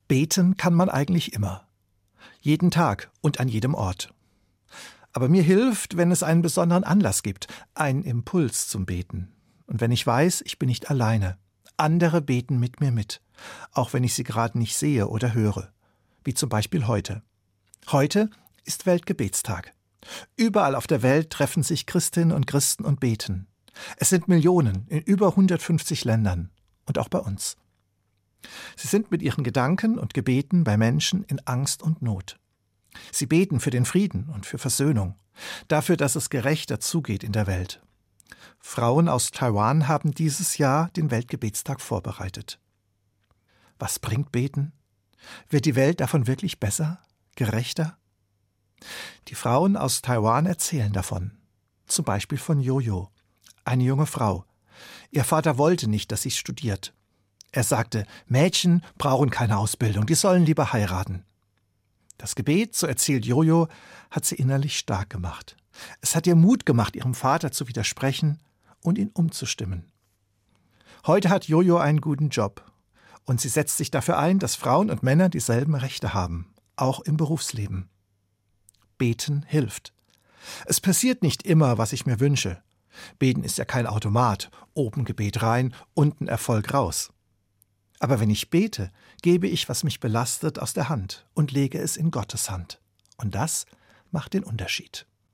Beten kann man eigentlich immer. Jeden Tag und an jedem Ort. Aber mir hilft, wenn es einen besonderen Anlass gibt, einen Impuls zum Beten. Und wenn ich weiß, ich bin nicht alleine. Andere beten mit mir mit, auch wenn ich sie gerade nicht sehe oder höre. Wie zum Beispiel heute. Heute ist Weltgebetstag. Überall auf der Welt treffen sich Christinnen und Christen und beten. Es sind Millionen in über 150 Ländern und auch bei uns. Sie sind mit ihren Gedanken und Gebeten bei Menschen in Angst und Not. Sie beten für den Frieden und für Versöhnung, dafür, dass es gerechter zugeht in der Welt. Frauen aus Taiwan haben dieses Jahr den Weltgebetstag vorbereitet. Was bringt Beten? Wird die Welt davon wirklich besser, gerechter? Die Frauen aus Taiwan erzählen davon. Zum Beispiel von Jojo, eine junge Frau. Ihr Vater wollte nicht, dass sie studiert. Er sagte, Mädchen brauchen keine Ausbildung, die sollen lieber heiraten. Das Gebet, so erzählt Jojo, hat sie innerlich stark gemacht. Es hat ihr Mut gemacht, ihrem Vater zu widersprechen und ihn umzustimmen. Heute hat Jojo einen guten Job und sie setzt sich dafür ein, dass Frauen und Männer dieselben Rechte haben, auch im Berufsleben. Beten hilft. Es passiert nicht immer, was ich mir wünsche. Beten ist ja kein Automat, oben Gebet rein, unten Erfolg raus. Aber wenn ich bete, gebe ich, was mich belastet, aus der Hand und lege es in Gottes Hand. Und das macht den Unterschied.